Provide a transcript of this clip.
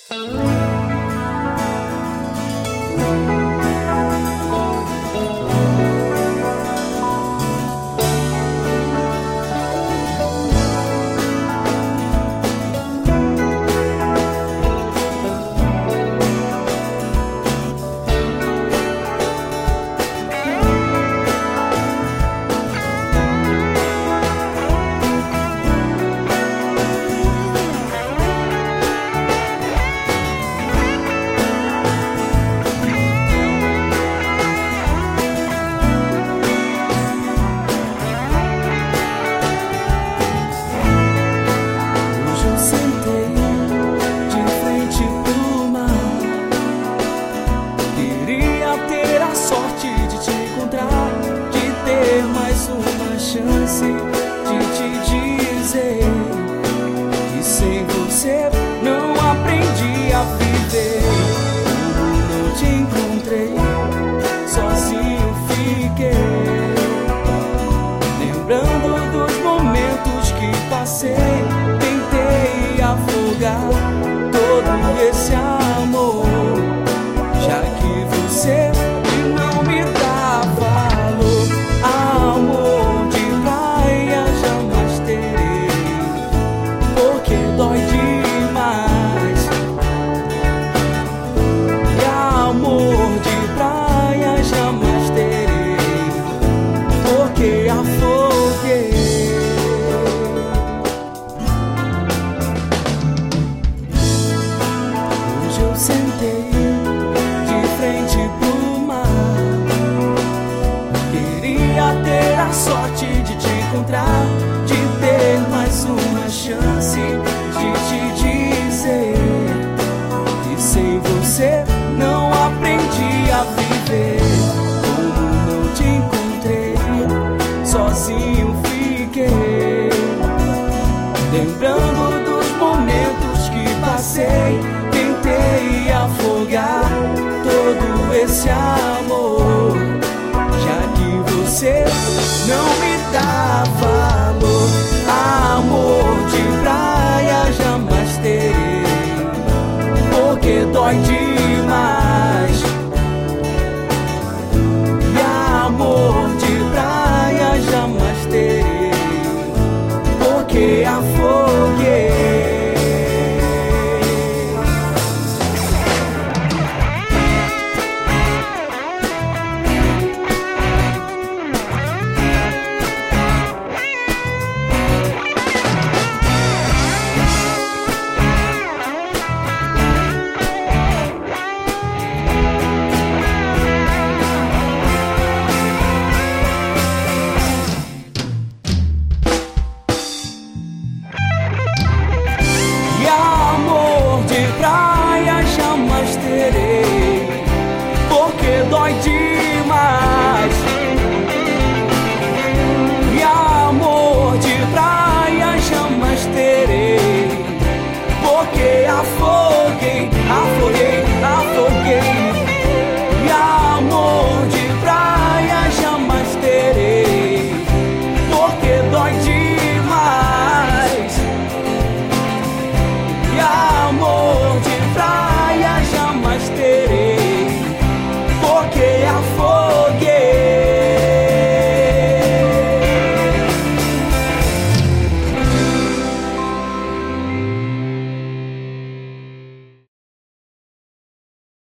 Chance de te dizer que sem você não aprendi a viver. Quando não te encontrei, sozinho fiquei, lembrando dos momentos que passei. Tentei afogar todo esse amor, já que você não me dá valor. Amor dói demais, e amor de praia jamais terei, porque afoguei. Hoje eu sentei de frente pro mar, queria ter a sorte de te encontrar, de ter mais uma chance de te dizer que sem você não aprendi a viver. Como não te encontrei, sozinho fiquei, lembrando dos momentos que passei. Tentei afogar todo esse amor, já que você não me dá valor. Amor de praia jamais terei, porque dói demais, e amor de praia jamais terei, porque afoguei. Porque dói demais, e amor de praia jamais terei, porque afoguei, afoguei.